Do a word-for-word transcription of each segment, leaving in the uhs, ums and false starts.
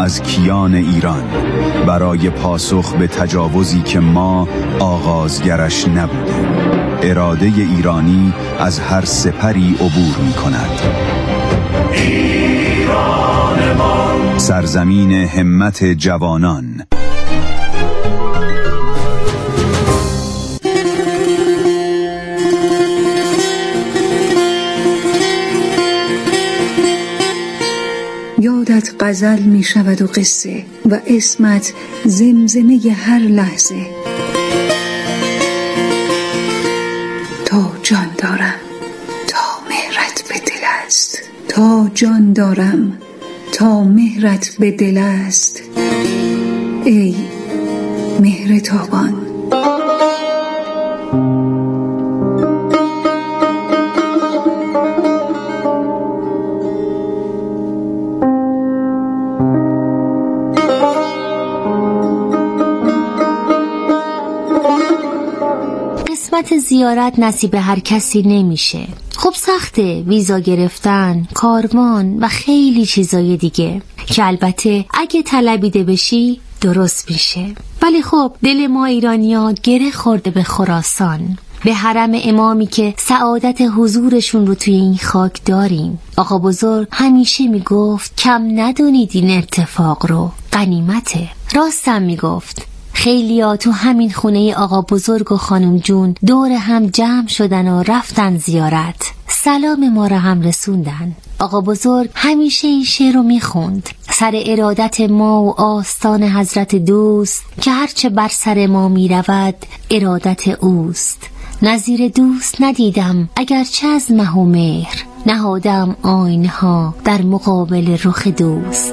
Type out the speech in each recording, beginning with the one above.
از کیان ایران برای پاسخ به تجاوزی که ما آغازگرش نبودیم. اراده ایرانی از هر سپری عبور می کند. ایران ما، سرزمین همت جوانان. یادت غزل می شود و قصه و اسمت زمزمه هر لحظه. تا جان دارم تا مهرت به دل است، تا جان دارم تا مهرت به دل است. ای مهر تابان. قسمت زیارت نصیب هر کسی نمیشه. خب سخته ویزا گرفتن، کاروان و خیلی چیزای دیگه که البته اگه طلبیده بشی درست میشه. ولی خب دل ما ایرانیا گره خورده به خراسان، به حرم امامی که سعادت حضورشون رو توی این خاک داریم. آقا بزرگ همیشه میگفت کم ندونید این اتفاق رو، غنیمته. راستم میگفت. خیلیا تو همین خونه آقا بزرگ و خانم جون دور هم جمع شدن و رفتن زیارت. سلام ما را هم رسوندن. آقا بزرگ همیشه این شعر رو میخوند: سر ارادت ما و آستان حضرت دوست، که هرچه بر سر ما میرود ارادت اوست. نظیر دوست ندیدم اگرچه از مه و مهر، نهادم آینها در مقابل رخ دوست.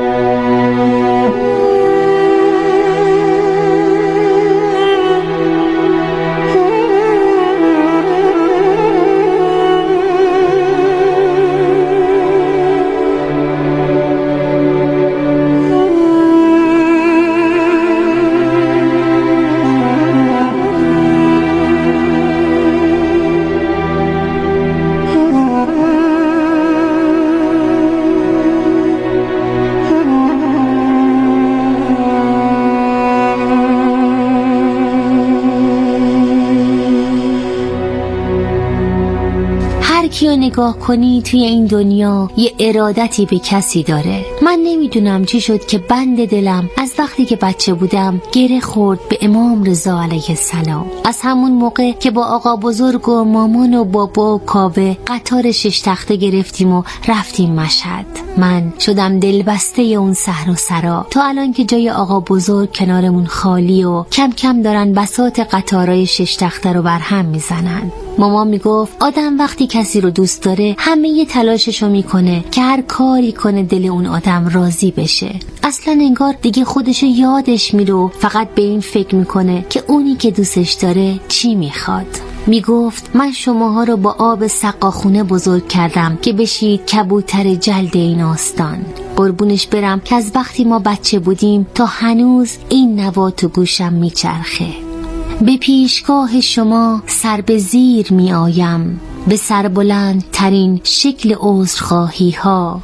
کیو نگاه کنی توی این دنیا یه ارادتی به کسی داره. من نمیدونم چی شد که بند دلم از وقتی که بچه بودم گره خورد به امام رضا علیه السلام. از همون موقع که با آقا بزرگ و مامان و بابا و کاوه قطار شش تخته گرفتیم و رفتیم مشهد، من شدم دلبسته اون صحر و سرا. تا الان که جای آقا بزرگ کنارمون خالی و کم کم دارن بساط قطارای شش تخته رو برهم میزنن. مامان میگفت آدم وقتی کسی رو دوست داره همه یه تلاششو میکنه که هر کاری کنه دل اون آدم راضی بشه. اصلا انگار دیگه خودشو یادش میره، فقط به این فکر میکنه که اونی که دوستش داره چی میخواد. میگفت من شماها رو با آب سقاخونه بزرگ کردم که بشید کبوتر جلد این آستان. قربونش برم که از وقتی ما بچه بودیم تا هنوز این نوا تو گوشم میچرخه. به پیشگاه شما سر به زیر می آیم، به سربلند ترین شکل عذرخواهی ها.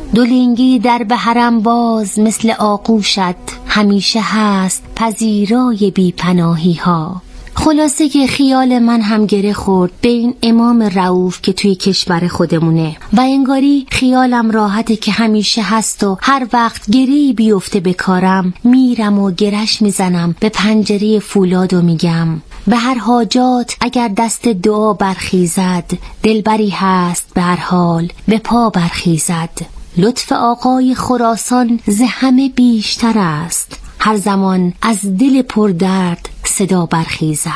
دولنگی در به حرم باز مثل آغوشت، همیشه هست پذیرای بی پناهی ها. خلاصه که خیال من هم گره خورد به این امام رؤوف که توی کشور خودمونه و انگاری خیالم راحته که همیشه هست و هر وقت گری بیفته به کارم میرم و گرش میزنم به پنجره فولاد و میگم به هر حاجات اگر دست دعا برخیزد، دلبری هست به هر حال به پا برخیزد. لطف آقای خراسان ز همه بیشتر است، هر زمان از دل پر درد صدا برخیزد.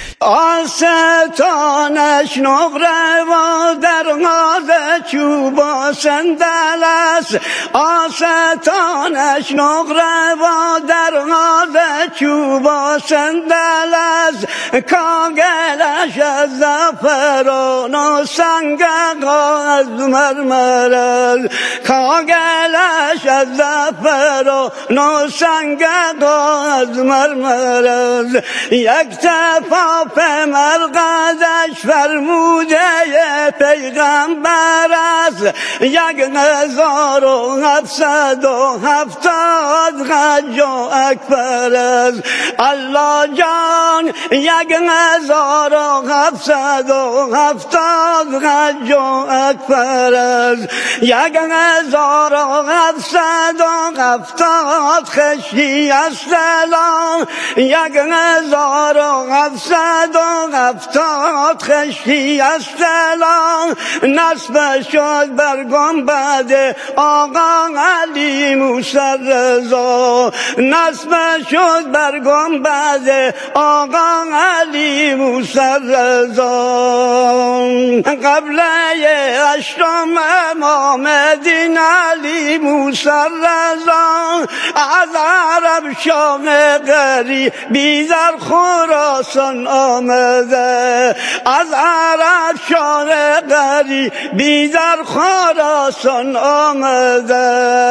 آستانش نقره و در غاز چوب و صندل است. آستانش نقره و در غاز چوبا سندل از کاغلش از زفران و سنگق از مرمر از کاغلش از زفران و سنگق از مرمر از یک تفاف مرقدش فرموده پیغمبر است یک هزار و هفتصد و هفتاد حج و اکبر است الله جان یک هزار و هفتصد و هفتاد حج و اکبر است یک هزار و هفتصد و هفتاد خشی السلام یک هزار و هفتصد و هفتاد خشی السلام نصب شد بر گنبد آقا علی موسی رضا نصب شد بر گنبد آقا علی موسی رضا قبل اشرام امام دین علی موسی رضا از عرب شاه غری بیزر خراسان آمده از عرب شاه غری بیزر خراسان آمده.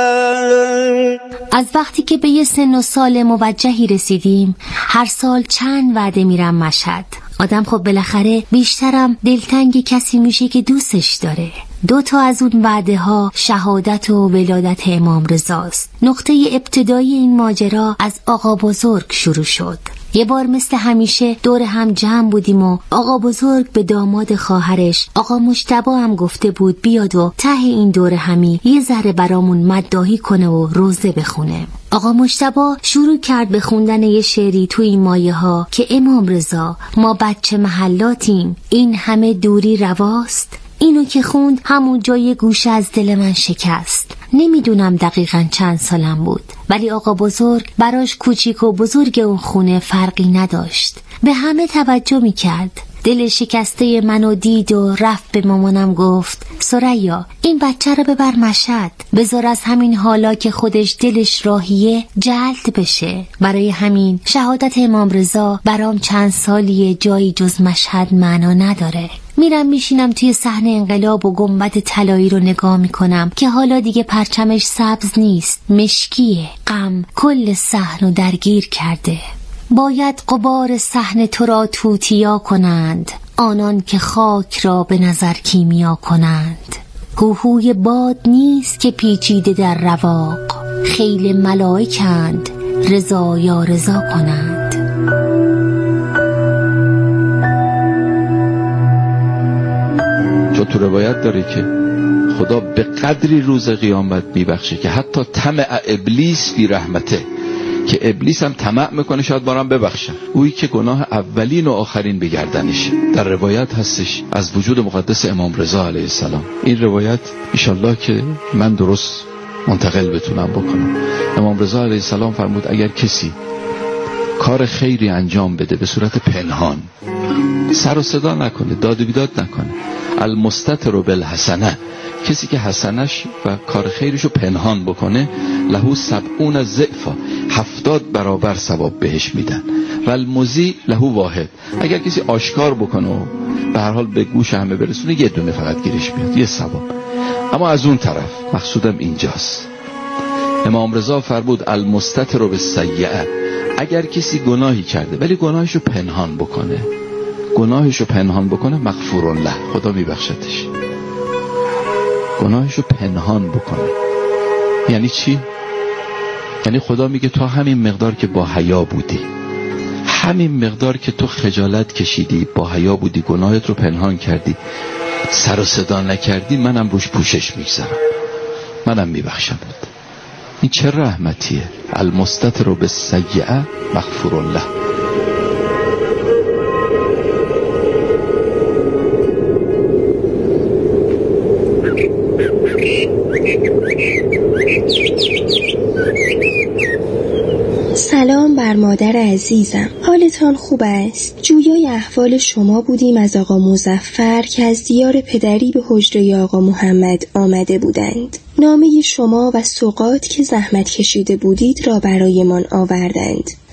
از وقتی که به یه سن و سال موجهی رسیدیم هر سال چند وعده میرم مشهد. آدم خب بالاخره بیشترم دلتنگ کسی میشه که دوستش داره. دو تا از اون وعده ها شهادت و ولادت امام رضاست. نقطه ابتدایی این ماجرا از آقا بزرگ شروع شد. یه بار مثل همیشه دور هم جمع بودیم و آقا بزرگ به داماد خواهرش آقا مجتبی هم گفته بود بیاد و ته این دور همی یه ذره برامون مداحی کنه و روزه بخونه. آقا مجتبی شروع کرد به خوندن یه شعری تو این مایه ها که امام رضا ما بچه محلاتیم این همه دوری رواست. اینو که خوند همون جای گوشه از دل من شکست. نمیدونم دقیقاً چند سالم بود ولی آقا بزرگ براش کوچیک و بزرگ اون خونه فرقی نداشت. به همه توجه میکرد. دل شکسته منو دید و رفت به مامانم گفت ثریا این بچه رو ببر مشهد بذار از همین حالا که خودش دلش راهیه جلد بشه. برای همین شهادت امام رضا برام چند سالیه جایی جز مشهد معنا نداره. میرم میشینم توی صحنه انقلاب و گنبد طلایی رو نگاه میکنم که حالا دیگه پرچمش سبز نیست، مشکیه. غم کل صحنه درگیر کرده. باید غبار صحنه تو را توتیا کنند آنان که خاک را به نظر کیمیا کنند. هوهوی باد نیست که پیچیده در رواق خیل ملائکند رضا یا رضا کنند. چون تو روایت داره که خدا به قدری روز قیامت میبخشه که حتی طمع ابلیس فی رحمته که ابلیس هم طمع میکنه شاید بارم ببخشم اویی که گناه اولین و آخرین به گردنشه. در روایت هستش از وجود مقدس امام رضا علیه السلام. این روایت انشالله که من درست منتقل بتونم بکنم. امام رضا علیه السلام فرمود اگر کسی کار خیری انجام بده به صورت پنهان سر و صدا نکنه داد و بیداد نکنه المستتر بالحسنه کسی که حسنش و کار خیرشو پنهان بکنه لهو سبعون ضعفا هفتاد برابر ثواب بهش میدن و المزی لهو واحد اگر کسی آشکار بکنه و به هر حال به گوش همه برسونه یه دونه فقط گیرش میاد یه ثواب. اما از اون طرف مقصودم اینجاست امام رضا فرمود المستتر بالسیئه اگر کسی گناهی کرده ولی گناهشو پنهان بکنه گناهشو پنهان بکنه مغفور له خدا میبخشتش. گناهشو پنهان بکنه یعنی چی؟ یعنی خدا میگه تو همین مقدار که با حیا بودی همین مقدار که تو خجالت کشیدی با حیا بودی گناهت رو پنهان کردی سر و صدا نکردی منم روش پوشش میگذارم منم میبخشم. این چه رحمتیه. المستتر بالسیئه مغفور له. سلام بر مادر عزیزم، حالتان خوب است؟ جویای احوال شما بودیم از آقا مظفر که از دیار پدری به حجره آقا محمد آمده بودند. نامه شما و سوغات که زحمت کشیده بودید را برایمان آوردند.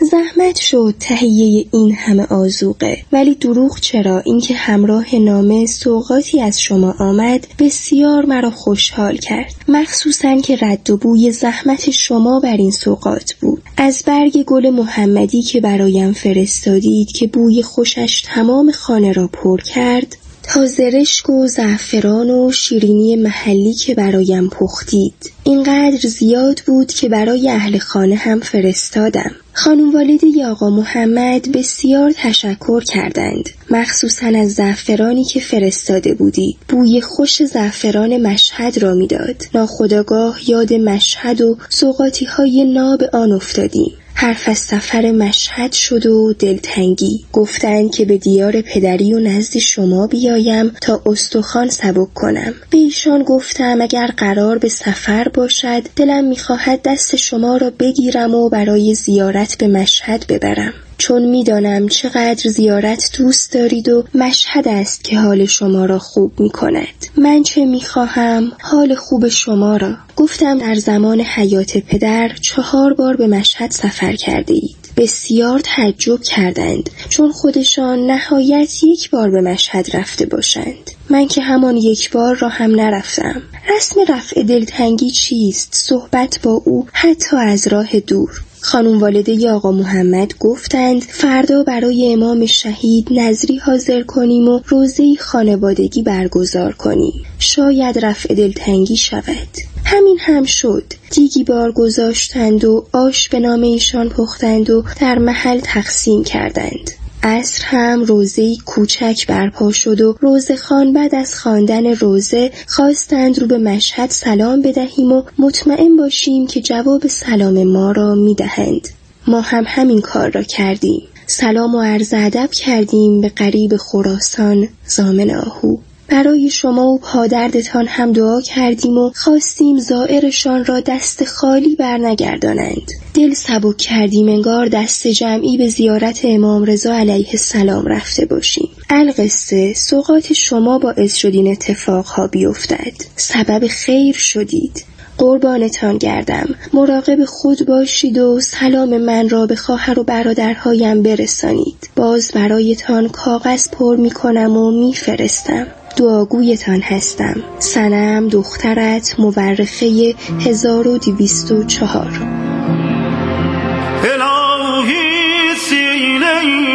زحمت شد تهیه این همه آذوقه، ولی دروغ چرا؟ اینکه همراه نامه سوغاتی از شما آمد بسیار مرا خوشحال کرد، مخصوصاً که رد و بوی زحمت شما بر این سوغات بود. از برگ گل محمدی که برایم فرستادید که بوی خوشش تمام خانه را پر کرد، تا زرشک و زعفران و شیرینی محلی که برایم پختید، اینقدر زیاد بود که برای اهل خانه هم فرستادم. خانم والده آقا محمد بسیار تشکر کردند، مخصوصاً از زعفرانی که فرستاده بودید. بوی خوش زعفران مشهد را میداد. ناخودآگاه یاد مشهد و سوغاتی های ناب آن افتادیم. حرف از سفر مشهد شد و دلتنگی. گفتند که به دیار پدری و نزد شما بیایم تا استخوان سبک کنم. به ایشان گفتم اگر قرار به سفر باشد دلم میخواهد دست شما را بگیرم و برای زیارت به مشهد ببرم، چون میدانم چقدر زیارت دوست دارید و مشهد است که حال شما را خوب می کند. من چه می خواهم؟ حال خوب شما را. گفتم در زمان حیات پدر چهار بار به مشهد سفر کرده اید. بسیار تعجب کردند، چون خودشان نهایت یک بار به مشهد رفته باشند. من که همان یک بار را هم نرفتم. رسم رفع دلتنگی چیست؟ صحبت با او حتی از راه دور. خانم والده آقا محمد گفتند فردا برای امام شهید نظری حاضر کنیم و روزه‌ای خانوادگی برگزار کنیم، شاید رفع دلتنگی شود. همین هم شد. دیگی بار گذاشتند و آش به نام ایشان پختند و در محل تقسیم کردند. عصر هم روزه‌ای کوچک برپا شد و روزه خان بعد از خواندن روزه خواستند رو به مشهد سلام بدهیم و مطمئن باشیم که جواب سلام ما را میدهند. ما هم همین کار را کردیم. سلام و عرض ادب کردیم به قریب خراسان زامن آهو. برای شما و پادردتان هم دعا کردیم و خواستیم زائرشان را دست خالی برنگردانند. دل سبک کردیم انگار دست جمعی به زیارت امام رضا علیه السلام رفته باشیم. القصه سوغات شما باعث شد این اتفاقها بیفتد. سبب خیر شدید. قربانتان گردم. مراقب خود باشید و سلام من را به خواهر و برادرهایم برسانید. باز برایتان کاغذ پر می کنم و می فرستم. دعاگویتان هستم. سنم دخترت مورخه هزار و دویست و چهار. الهی سینه‌ای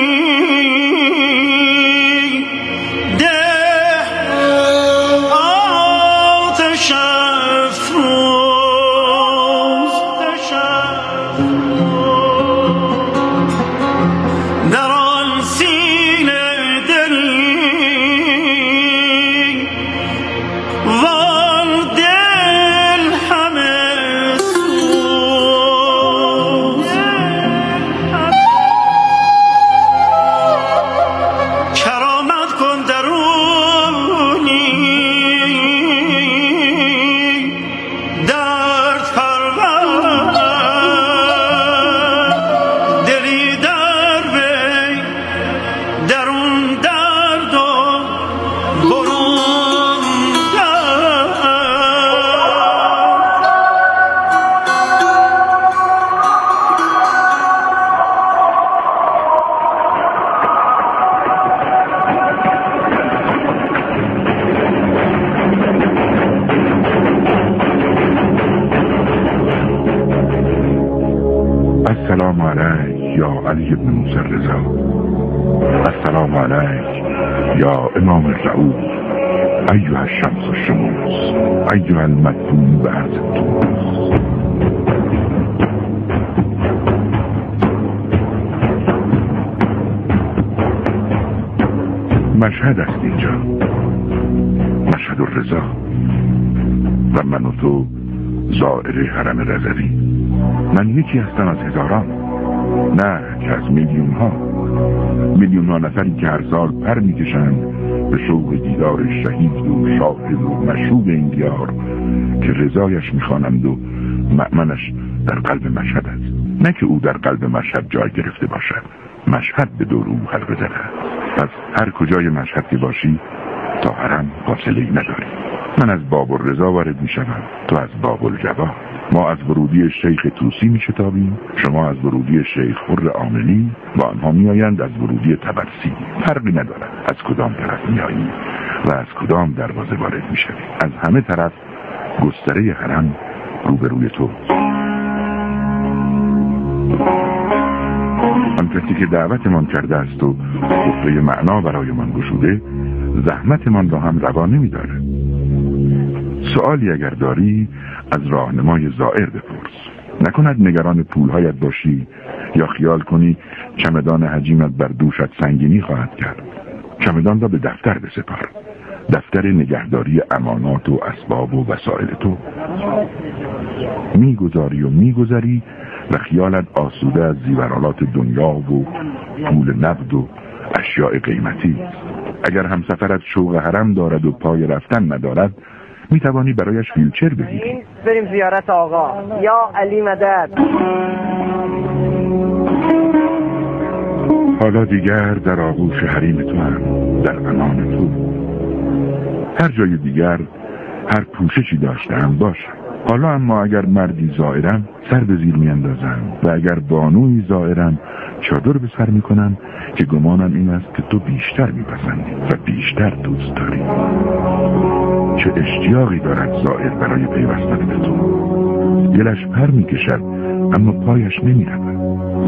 السلام علیک یا علی بن موسی رضا، السلام علیک یا امام الرؤوف، ایها الشمس الشموس، ایها المدفون به عرض الطموس. مشهد است اینجا، مشهد الرضا، و من و تو زائر حرم رضوی. من یکی هستم از هزاران، نه که از میلیون ها میلیون ها نفری که هر سال پر میکشند به شوق دیدار شهید و شاهد و مشهود این دیار که رضایش میخوانند و مأمنش در قلب مشهد است. نه که او در قلب مشهد جای گرفته باشد، مشهد به دور او حلقه زده است. پس هر کجای مشهد که باشی تا حرم فاصله‌ای نداری. من از باب الرضا وارد می شدم، تو از باب الجواد. ما از ورودی شیخ توسی می شتابیم، شما از ورودی شیخ خر عاملی و آنها می آیند از ورودی طبرسی. فرقی ندارد از کدام طرف می آییم و از کدام دروازه وارد می شویم. از همه طرف گستره حرم روبروی تو. آن کسی که دعوتمان کرده است و قفله معنا برایمان گشوده، زحمتمان را هم روا نمی داره. سوالی اگر داری از راهنمای زائر بپرس. نکند نگران پولهایت باشی یا خیال کنی چمدان حجیمت بر دوشت سنگینی خواهد کرد. چمدان را به دفتر بسپار، دفتر نگهداری امانات و اسباب و وسایل تو. میگذاری و میگذری و خیالت آسوده از زیورالات دنیا و پول نقد و اشیاء قیمتی. اگر همسفرت شوق حرم دارد و پای رفتن ندارد، می توانی برایش ویلچر بگیری. بریم زیارت آقا یا علی مدد. حالا دیگر در آغوش حریم تو هم، در امان تو. هر جای دیگر هر پوششی داشتم باشه. حالا اما اگر مردی زائرم سر به زیر می اندازم و اگر بانوی زائرم چادر به سر می کنم که گمانم این است که تو بیشتر می پسندی و بیشتر دوست داری. چه اشتیاقی دارد زائر برای پیوستن به تو. دلش پر می کشد اما پایش نمی رود.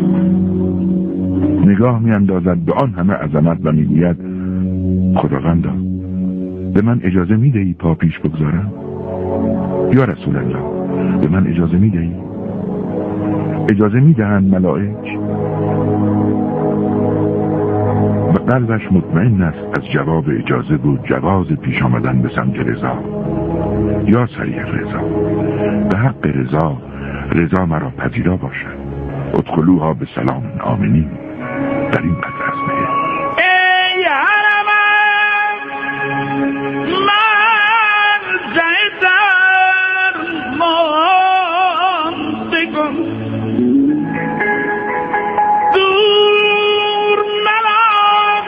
نگاه می اندازد به آن همه عظمت و می گوید خداوندا به من اجازه می دهی پا پیش بگذارم؟ یا رسول الله به من اجازه می دهی؟ اجازه می دهند ملائک؟ و قلبش مطمئن است از جواب اجازه و جواز پیش آمدن به سمت رضا. یا سریع رضا، به حق رضا، رضا مرا پذیرا باشد. ادخلوها به سلام آمنین. در این قدر از مهر. ای حرمم من زیدر ماندگم دور ملام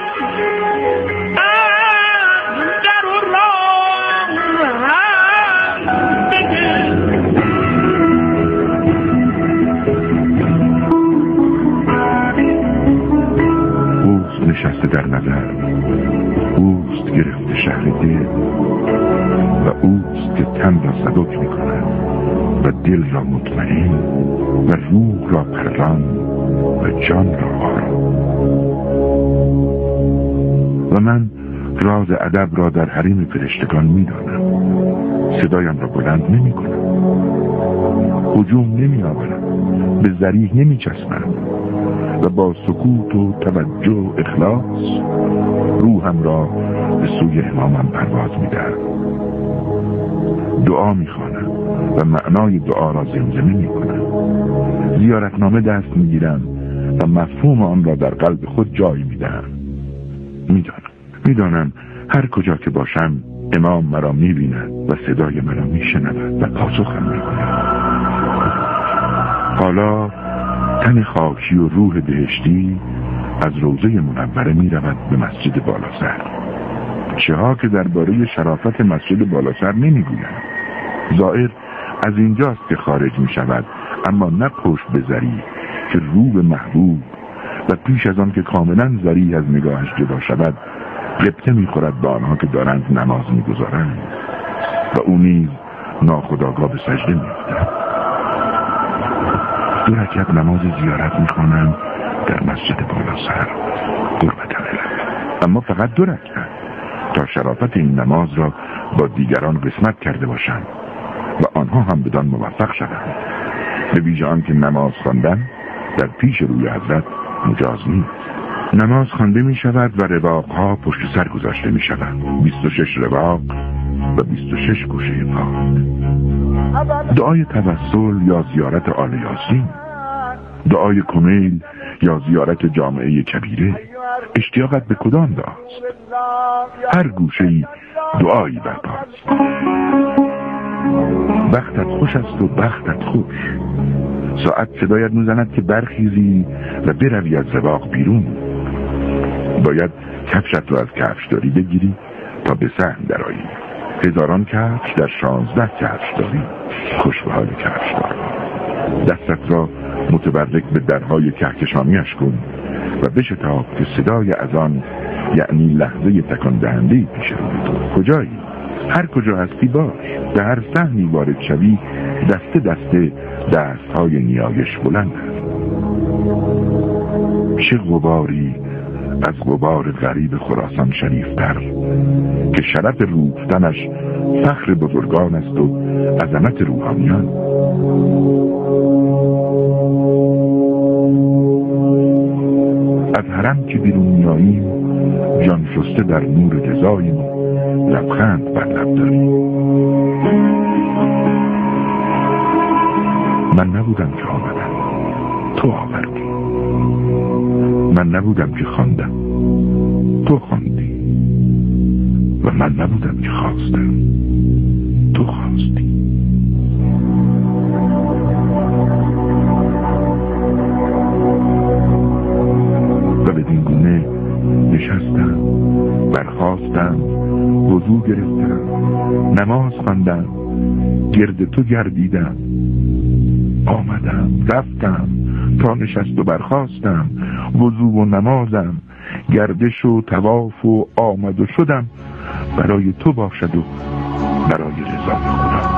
در و رام هم بگه. نشسته در نظر، اوست گرفته شهر دل و اوست که تن را سبک می کند و دل را مطمئن و روح را پران و جان را آرام. و من راز ادب را در حریم فرشتگان می دانم. صدایم را بلند نمی کنم، هجوم نمی آورم، به ذریح نمی چسبم و با سکوت و توجه و اخلاص روحم را به سوی امامم پرواز می‌دهم. دعا می‌خوانم و معنای دعا را زمزمه می‌کنم. زیارتنامه دست می‌گیرم و مفهوم آن را در قلب خود جای می‌دهم. می‌دانم می‌دانم هر کجا که باشم امام مرا می‌بیند و صدای مرا می‌شنود و پاسخم می‌کند. حالا تن خاکی و روح بهشتی از روضه منوره می رود به مسجد بالاسر. چه ها که درباره شرافت مسجد بالاسر نمی گویند. زائر از اینجاست که خارج می شود، اما نه پشت به ذریح که رو به محبوب و پیش از آن که کاملا ذریح از نگاهش جدا شود غبطه می خورد به آنها که دارند نماز می گذارند و او نیز ناخودآگاه به سجده می افتد. دو رکعت نماز زیارت میخوانم در مسجد بالاسر قربت علم، اما فقط دو رکعت تا شرافت این نماز را با دیگران قسمت کرده باشم و آنها هم بدان موفق شدند. به ویژه آن که نماز خواندن در پیش روی حضرت مجاز نیست. نماز خوانده می شود و رواقها پشت سر گذاشته می شود. بیست و شش رواق و بیست و شش گوشه پاک. دعای توسل یا زیارت آل یاسین، دعای کمیل یا زیارت جامعه کبیره، اشتیاقت به کدام دعاست؟ هر گوشه‌ای دعایی برپاست. بختت خوش است و بختت خوش. ساعت صدایت میزند که برخیزی و بروی از رواق بیرون. باید کفشت رو از کفشداری بگیری تا به صحن درآیی. هزاران کفش در شانزده کفش داری، خوش به حال کفش دار. دستت را متبرک به درهای کهکشانیش کن و بشتاب که صدای اذان، یعنی لحظه تکان دهنده پیش روی تو. کجایی؟ هر کجا هستی باش. به هر صحنی وارد شوی دسته دسته دستهای نیایش بلند است. چه غباری از غبار غریب خراسان شریفتر که شرف روفتنش فخر بزرگان است و عظمت روحانیان. از حرم که بیرون میاییم جان شسته در نور رضاییم و لبخند بر لب داریم. من نبودم که آمدم، تو آوردی. من نبودم که خواندم، تو خواندی. و من نبودم که خواستم، تو خواستی. و بدین گونه نشستم، برخاستم، وضو گرفتم، نماز خواندم، گرد تو گردیدم، آمدم، رفتم، تا نشست و برخاستم، وضو و نمازم، گردش و طواف و آمد و شدم، برای تو باشد و برای رضای خدا.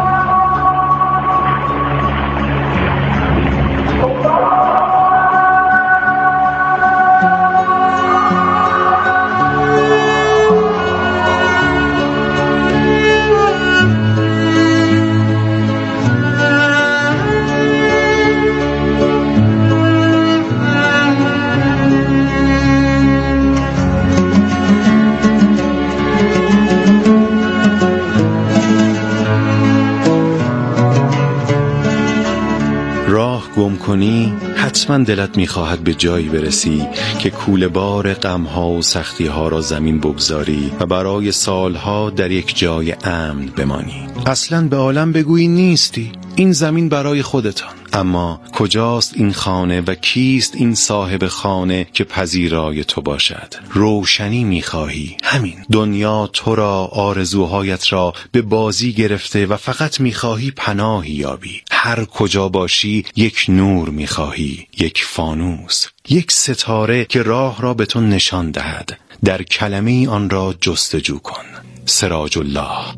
گم کنی حتما دلت میخواهد به جایی برسی که کوله بار غمها و سختیها را زمین بگذاری و برای سالها در یک جای امن بمانی. اصلا به عالم بگویی نیستی، این زمین برای خودتان. اما کجاست این خانه و کیست این صاحب خانه که پذیرای تو باشد؟ روشنی میخواهی، همین. دنیا تو را، آرزوهایت را به بازی گرفته و فقط میخواهی پناهی یابی. هر کجا باشی یک نور میخواهی، یک فانوس، یک ستاره که راه را به تو نشان دهد. در کلمه آن را جستجو کن. سراج الله.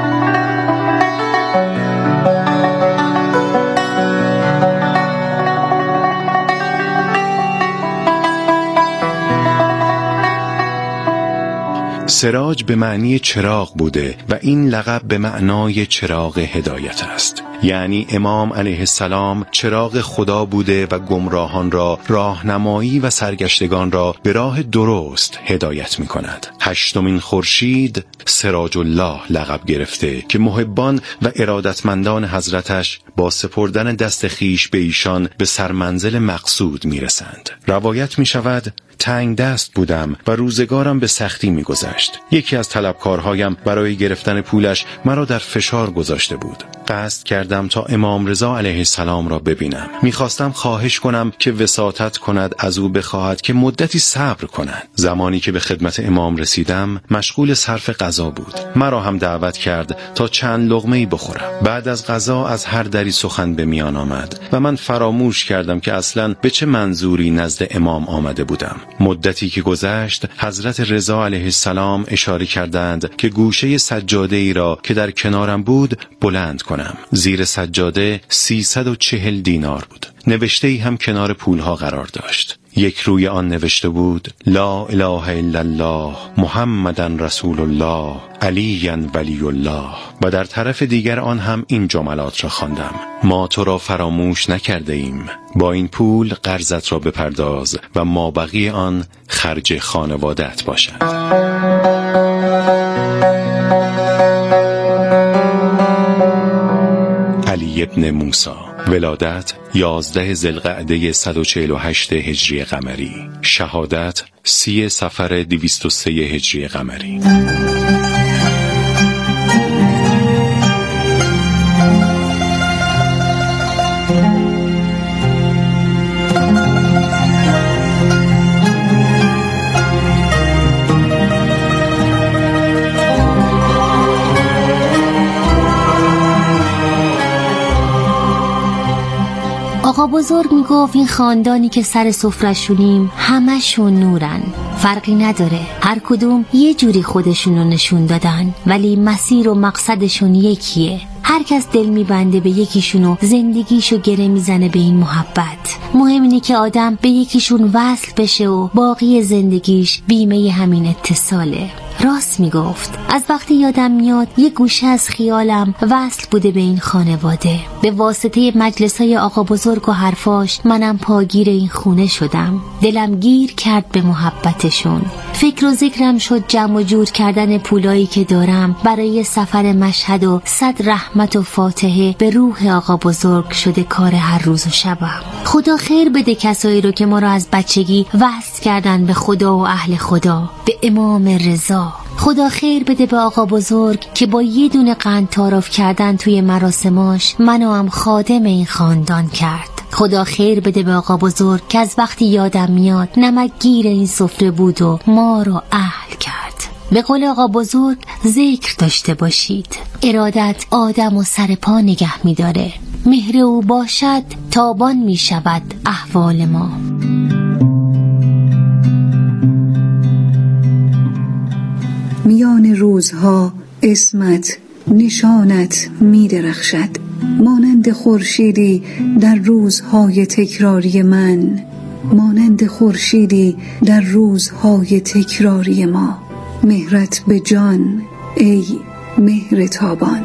سراج به معنی چراغ بوده و این لقب به معنای چراغ هدایت است. یعنی امام علیه السلام چراغ خدا بوده و گمراهان را راهنمایی و سرگشتگان را به راه درست هدایت می کند. هشتمین خورشید سراج الله لقب گرفته که محبان و ارادتمندان حضرتش با سپردن دست خیش به ایشان به سرمنزل مقصود می رسند. روایت می شود تنگ دست بودم و روزگارم به سختی می گذشت. یکی از طلبکارهایم برای گرفتن پولش مرا در فشار گذاشته بود. قصد کردم تا امام رضا علیه السلام را ببینم. میخواستم خواهش کنم که وساطت کند، از او بخواهد که مدتی صبر کند. زمانی که به خدمت امام رسیدم مشغول صرف غذا بود. مرا هم دعوت کرد تا چند لقمه‌ای بخورم. بعد از غذا از هر دری سخن به میان آمد و من فراموش کردم که اصلاً به چه منظوری نزد امام آمده بودم. مدتی که گذشت حضرت رضا علیه السلام اشاره کردند که گوشه سجاده ای را که در کنارم بود بلند کنم. زیر سجاده سیصد و چهل دینار بود. نوشته ای هم کنار پولها قرار داشت. یک روی آن نوشته بود لا اله الا الله محمدن رسول الله علی ولی الله و در طرف دیگر آن هم این جملات را خواندم: ما تو را فراموش نکرده ایم، با این پول قرضت را بپرداز و مابقی آن خرج خانواده‌ات باشد. علی ابن موسی. ولادت یازده ذوالقعده صد و چهل و هشت هجری قمری. شهادت سی صفر دویست و سه هجری قمری. آقا بزرگ میگفت این خاندانی که سر سفرشونیم همشون نورن، فرقی نداره، هر کدوم یه جوری خودشونو نشون دادن ولی مسیر و مقصدشون یکیه. هر کس دل میبنده به یکیشونو زندگیشو گره میزنه به این محبت. مهم اینه که آدم به یکیشون وصل بشه و باقی زندگیش بیمه همین اتصاله. راست میگفت. از وقتی یادم میاد یه گوشه از خیالم وصل بوده به این خانواده. به واسطه مجلسای آقا بزرگ و حرفاش منم پاگیر این خونه شدم. دلم گیر کرد به محبتشون. فکر و ذکرم شد جمع و جور کردن پولایی که دارم برای سفر مشهد و صد رحمت و فاتحه به روح آقا بزرگ شده کار هر روز و شبم. خدا خیر بده کسایی رو که ما رو از بچگی وصل کردن به خدا و اهل خدا، به امام رضا. خدا خیر بده به آقا بزرگ که با یه دونه قند تعارف کردن توی مراسماش منو هم خادم این خاندان کرد. خدا خیر بده به آقا بزرگ که از وقتی یادم میاد نمک گیر این سفره بود و ما رو اهل کرد. به قول آقا بزرگ ذکر داشته باشید. ارادت آدم و سر پا نگه میداره. مهر او باشد تابان میشود احوال ما. میان روزها اسمت نشانت می درخشد، مانند خورشیدی در روزهای تکراری من، مانند خورشیدی در روزهای تکراری ما. مهرت به جان ای مهر تابان.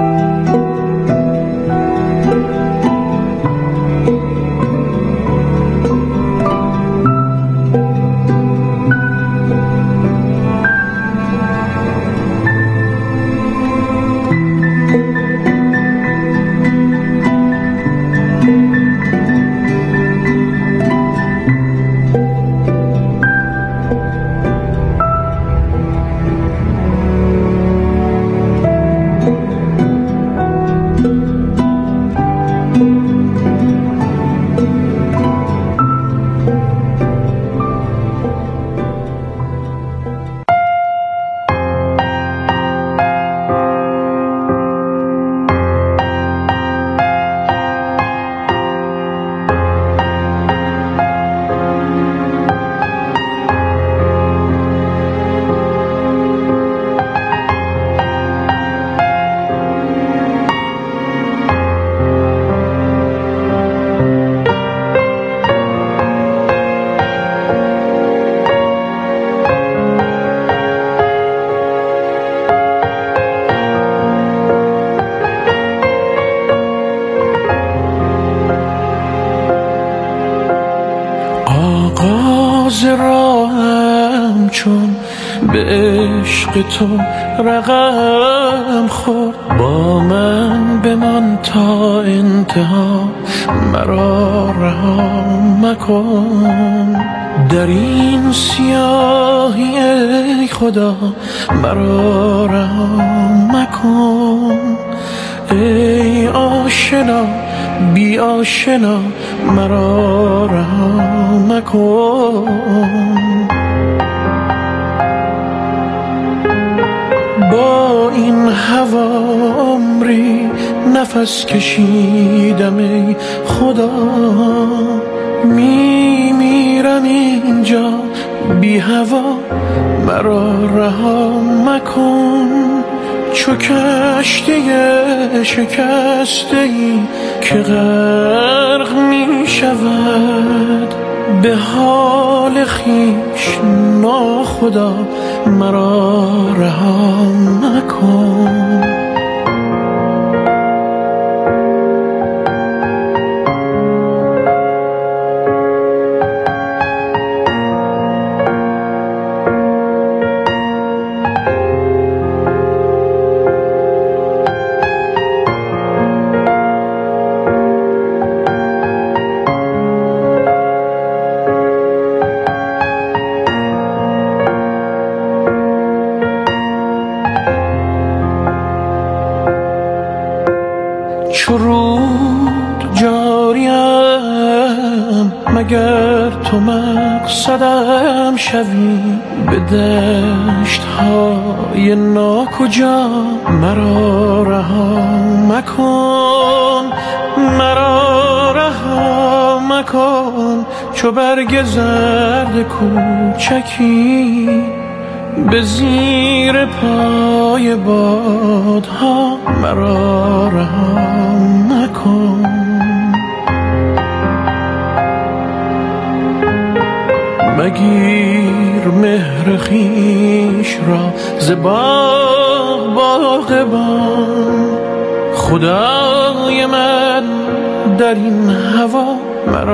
راهم چون به عشق تو رقم خورد، با من بمان تا انتها، مرا رها مکن. در این سیاهی ای خدا مرا رها مکن. ای آشنا بی آشنا مرا رها مکن. با این هوا عمری نفس کشیدم ای خدا، می میرم اینجا بی هوا، مرا رها مکن. چو کشتی شکسته ای که غرق می شود، به حال خویش ناخدا مرا رها مکن. چرود جاریم مگر تو مقصدم شوی، به دشت های ناکجا مرا رها مکن، مرا رها مکن چو برگ زرد کوچکی به زیر پای بادها مرا رها مکن. مگیر مهر خویش را ز باغ باغبان، خدای من در این هوا مرا